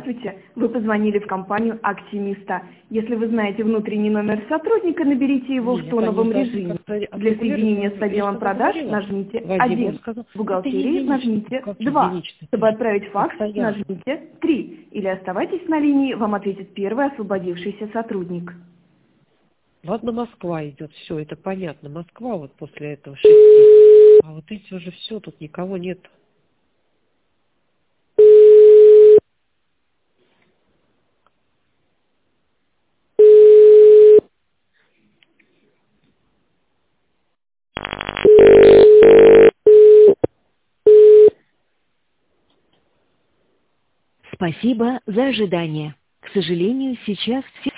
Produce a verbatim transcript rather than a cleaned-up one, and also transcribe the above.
Здравствуйте, вы позвонили в компанию «Актимиста». Если вы знаете внутренний номер сотрудника, наберите его Не, в я тоновом поняла, режиме. сказать, а Для ты говоришь, соединения с я отделом что продаж говорила? нажмите Вадим, один, он сказал, в это не бухгалтерии единичный, нажмите как два, единичный, ты чтобы же отправить факс постоянно. нажмите три, или оставайтесь на линии, вам ответит первый освободившийся сотрудник. Ладно, Москва идет, все, это понятно. Москва вот после этого шести. А вот эти уже все, тут никого нет. Спасибо за ожидание. К сожалению, сейчас все